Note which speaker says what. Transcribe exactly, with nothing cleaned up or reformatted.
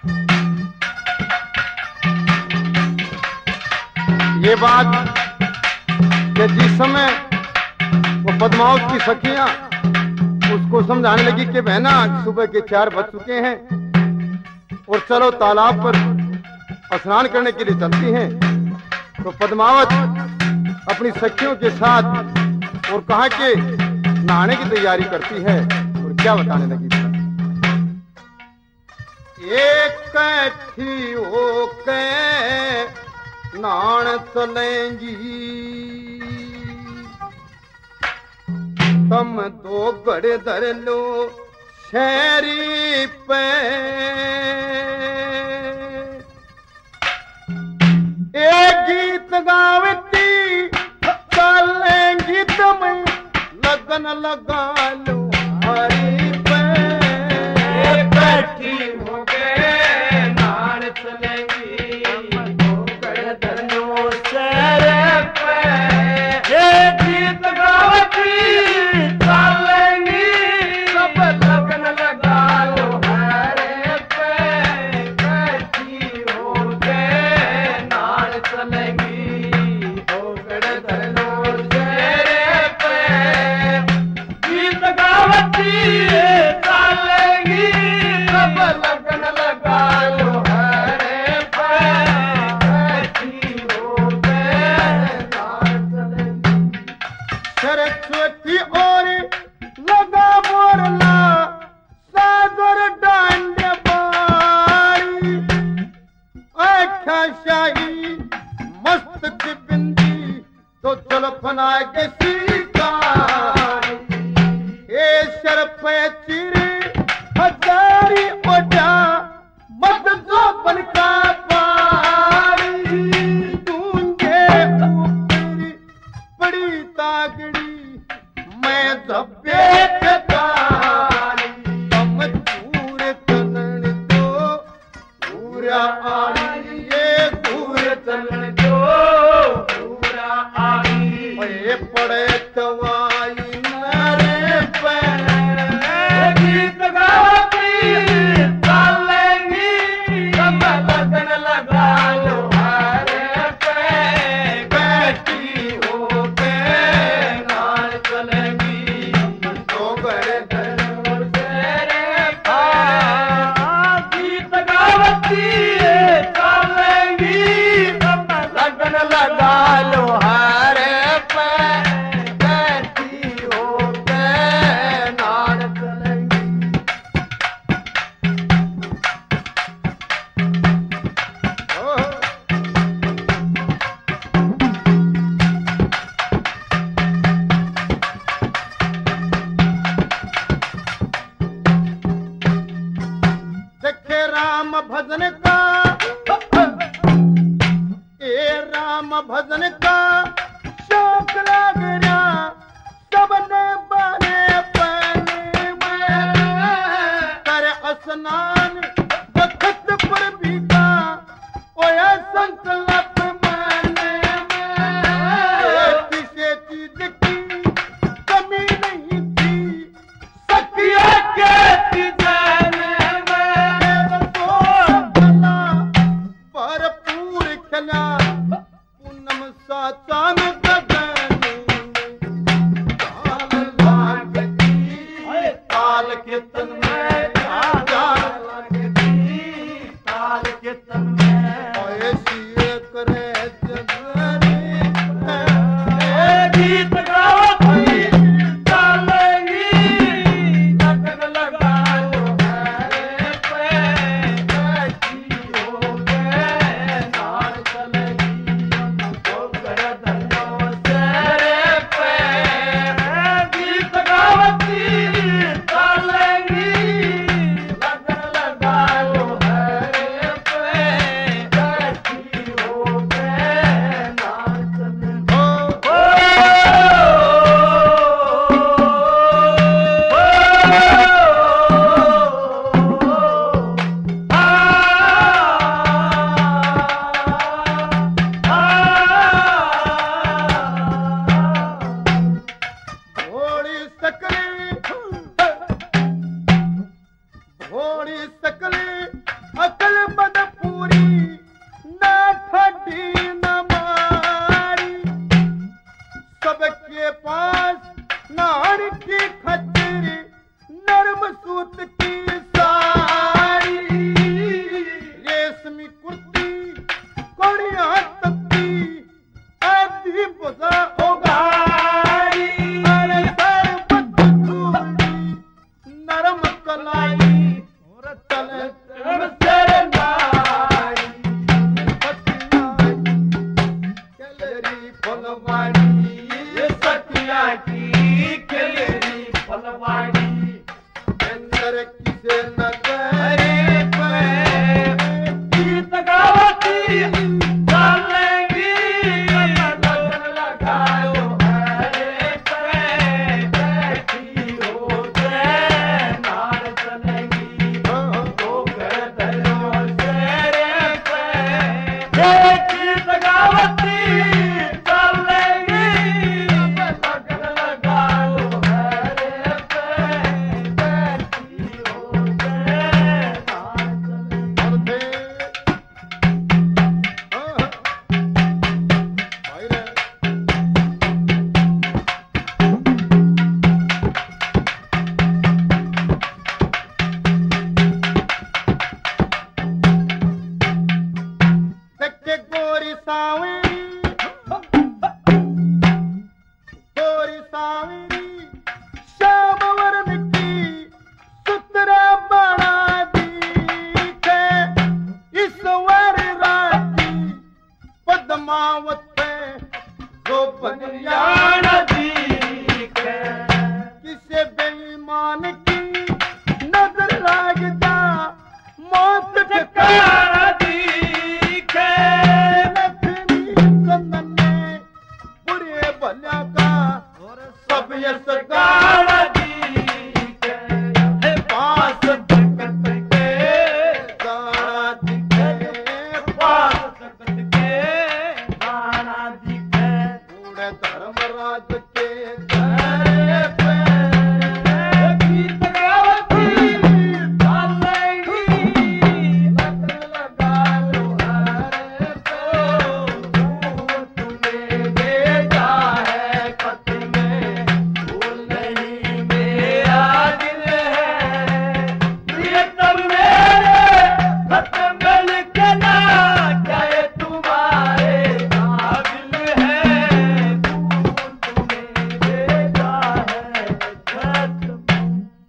Speaker 1: ये बात कि जिस समय वो पद्मावत की सखियां उसको समझाने लगी कि बहना सुबह के चार बज चुके हैं और चलो तालाब पर स्नान करने के लिए चलती हैं, तो पद्मावत अपनी सखियों के साथ और कहा कि नहाने की तैयारी करती है और क्या बताने लगी। एक कैठी हो के नान चलेंगी तुम तो गड़े धर लो शहरी पे, एक गीत गावती चलेंगी तुम लगन लगा लो हरी पे,
Speaker 2: बैठी हो गए नान चलेंगी तो गड़े धर लो शहर पे, एक गीत गावती चलेंगी सब लगन लगा लो हरे पे, बैठी हो गए नान चलेंगी तो गड़े धर लो शहर पे, गीत गावती लगन लगा लो हरे पे, बैठी हो गए नान चलेंगी।
Speaker 1: सरस्वती और लगा बोरला सागर डांड बारी, आँखा शाही मस्त की बिंदी तो जलफना के शिकारी, ए सर पे चिरे हजारी ओढ़ा मत जो बन का पारी, दूंगे ऊपरी बड़ी तागड़ी मैं धब्बे के तारी, हम दूर चलन दो पूरा आड़ी, ये दूर चलन दो पूरा आड़ी, ये पड़े दवाई मेरे पे,
Speaker 2: गीत गावती चलेंगी सब लगन लगा लो हरे पे, बैठी हो के नान चलेंगी तो गड़े धर लो शहर पे, गीत गावती चलेंगी सब लगन लगा लो हरे पे, बैठी हो के नान चलेंगी।
Speaker 1: देखे राम भजन का ए राम भजन का शौक लग रहा सबने बने पने में, कर स्नान वक्त पर भी का ओया संकल्प मने में, किसी चीज की कमी नहीं थी
Speaker 2: सखिया के जाने में,
Speaker 1: भरपूर खला पूनम सा चांद गगन ताल लागती, ताल के तन में जान लगती,
Speaker 2: ताल के तन में
Speaker 1: ऐसी एक
Speaker 2: ठिकाना